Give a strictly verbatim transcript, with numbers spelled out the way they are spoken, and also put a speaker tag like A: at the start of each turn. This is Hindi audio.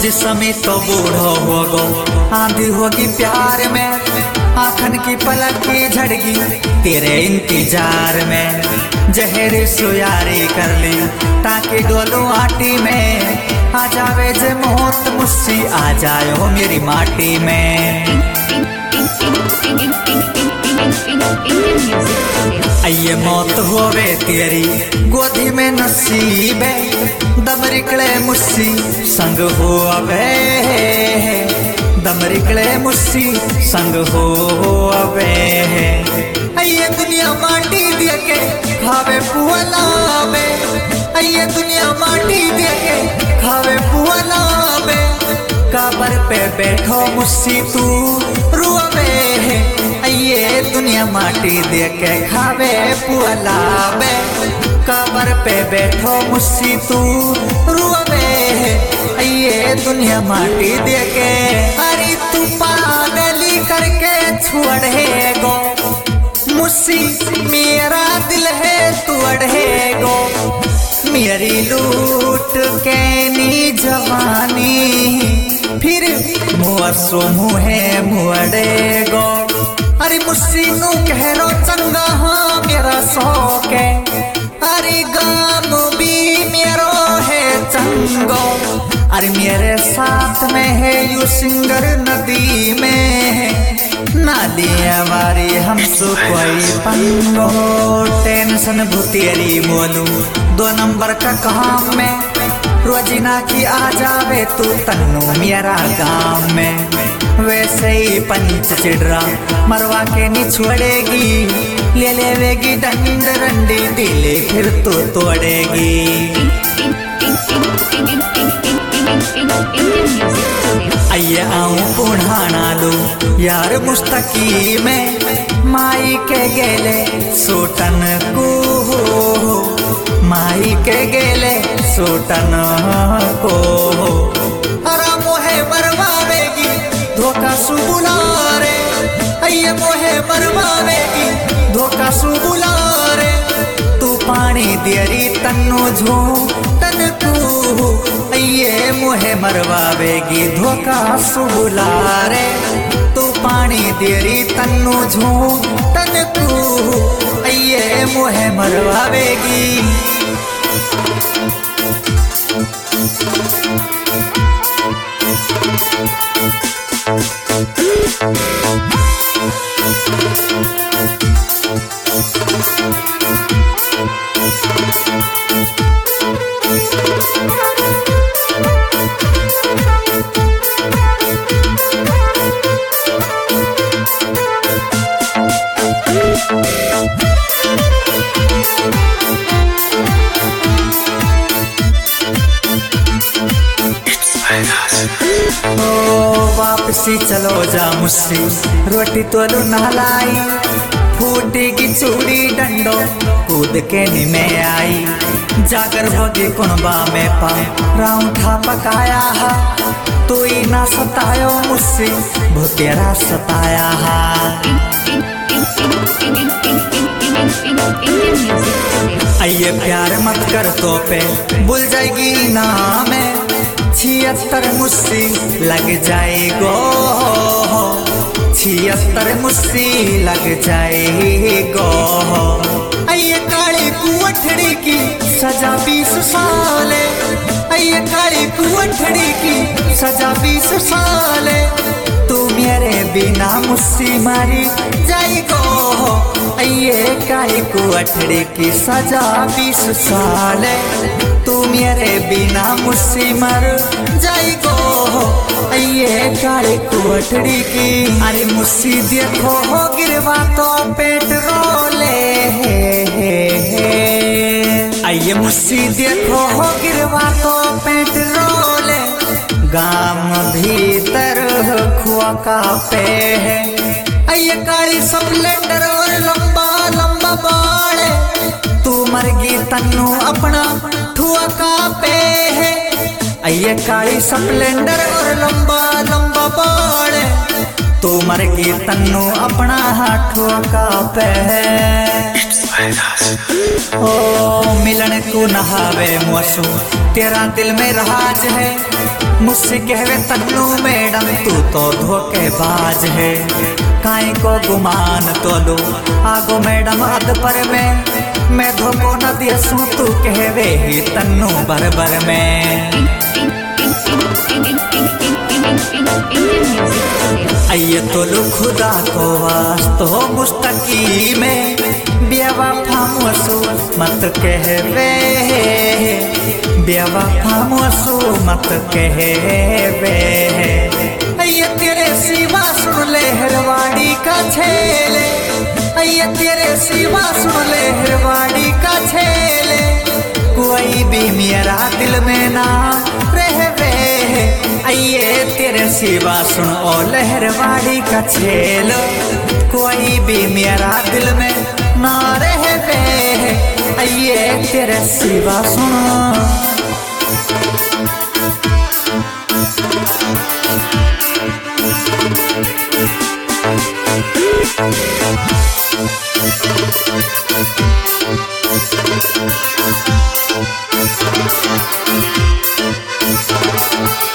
A: जिस समय तो बूढ़ो होगो आंधी होगी प्यार में, आखन की पलक की झड़गी तेरे इंतजार में। जहर सुयारी कर ली ताकि डोलू आटी में, आ जावे जे मौत मुझसे आ जाओ मेरी माटी में। ये मौत होवे तेरी गोदी में नसीबे, दम निकले मुझसे संग हो अबे, दम निकले मुझसे संग हो अबे। ये दुनिया माटी दे के खावे पुअलावे, ये दुनिया माटी दे के खावे पुअलावे। काबर पे बैठो मुझसे तू रुआवे, ये दुनिया माटी दे के खावे पुअलावे। काबर पे बैठो मुझसे तू रुआवे, ये दुनिया माटी दे के। अरे तू पागली करके छोड़ेगो मुझसे मेरा दिल है तू अड़ेगो, मेरी लूट के नी जवानी फिर मुआसो मुहे मुअड़ेगो। अरे मुझसे नू कह रो चंगा हाँ मेरा शौक है, अरे गाम भी मेरो है चंगो। अरे मेरे साथ में है यू सिंगर नदी में, नाली हमारी हमसो कोई पंगो। टेंशन भूतेरी बोलू दो नंबर का काम में, रोजीना की आ जावे तू तन्नू मेरा गाँव में। वैसे ही पंच चिड़रा मरवा के नहीं छोड़ेगी, ले लेवेगी डंड रंडी दिले फिर तो तोड़ेगी। आइए आऊं पुढ़ाना लो यार मुस्तकी में, माई के गेले सोटन को, माई के गेले सोटन को। अरा मोहे मरवावेगी धोखा सुबुला रे, ये मोहे मरवावेगी धोखा सुबुला रे। तू पानी देरी तन्नो झो तन को, ये मोहे मरवावेगी धोखा सुबुला रे। तू पानी देरी तन्नो झो तन को, ये मोहे मरवावेगी। वापसी चलो जा मुझसे रोटी तोलू नहलाई, फूटेगी चूड़ी डंडो कूद के निमे आई। जागर होगी कुनबा में पा राउठा पकाया हा, तू ही ना सतायो मुझसे भूतेरा सताया हा। आइए प्यार मत कर तो पे भूल जाएगी ना मैं, छिहत्तर मुझसे लग जाएगो, छिहत्तर मुझसे लग जाएगो। ये काली कुअठड़ी की सजा बीस साल, ये काली कुअठड़ी की सजा बीस साल। तू मेरे बिना मुझसे मारी जाएगो, ये काली कुअठड़ी की सजा बीस साल। तू मेरे बिना मुझसे मर जाएगो, ये काली कुअठड़ी की। अरे मुझसे देखो हो गिरवा तो पेट्रोल, आइए मुझसे देखो हो गिरवा तो पेट्रोल। गाम भीतर खुआ का पे है, आइए काली स्प्लेंडर और लंबा लंबा बाल। तू मरगी तन्नू अपना ठुआ का पे है, आइए काली स्प्लेंडर और लंबा लंबा बाल। तू मरगी तन्नू अपना हाथों का पे है। ओ मिलन को नहावे मौसू तेरा दिल में राज है, मुझसे कहवे तन्नू मैडम तू तो धोखेबाज है, काई को गुमान तो लो आगो मैडम अद पर में मैं धोखो न दियसू तू कहवे ही तन्नू बरबर में। आइए तो लो खुदा को वास्तो मुस्तकी में बेवफा मुसू मत कहवे, बेवफा मुसू मत कहवे। आइए तेरे सिवा सुन ले हरवाड़ी का छेले, आइए तेरे सिवा सुन ले हरवाड़ी का छेले, कोई भी मेरा दिल में ना रहवे। आइए तेरे सिवा सुन ओ लहरवाड़ी का छेलो, कोई भी मेरा दिल में ना रहवे। आइए तेरे सिवा सुन।
B: We'll be right back.